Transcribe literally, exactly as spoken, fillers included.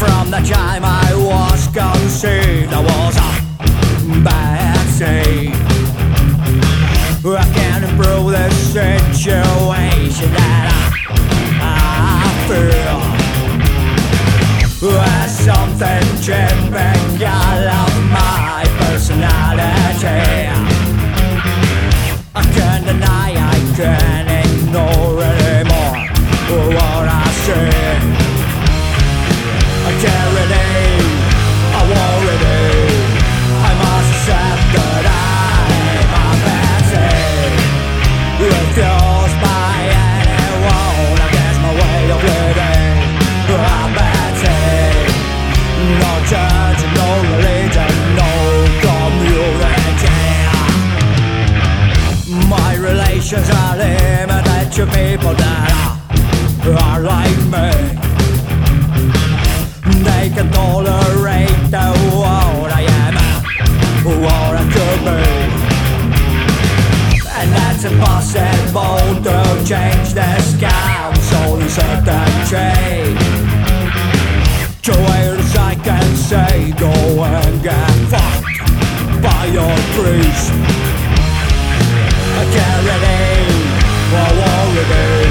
From the time I was conceived, I was a bad seed. I can't improve the situation that I, I feel. There's something typical of my personality. I can't deny, I can't ignore anymore what I see. I carry it, I worry it. I must accept that I'm a patsy, refused by anyone against my way of living. I'm patsy, no church, no religion, no community. My relations are limited to people that are, are like me. They can tolerate the what I am, what I could be. And that's impossible to change the scouts, only certainty. To where I can say, go and get fucked by your priest. I carry it, I worry it.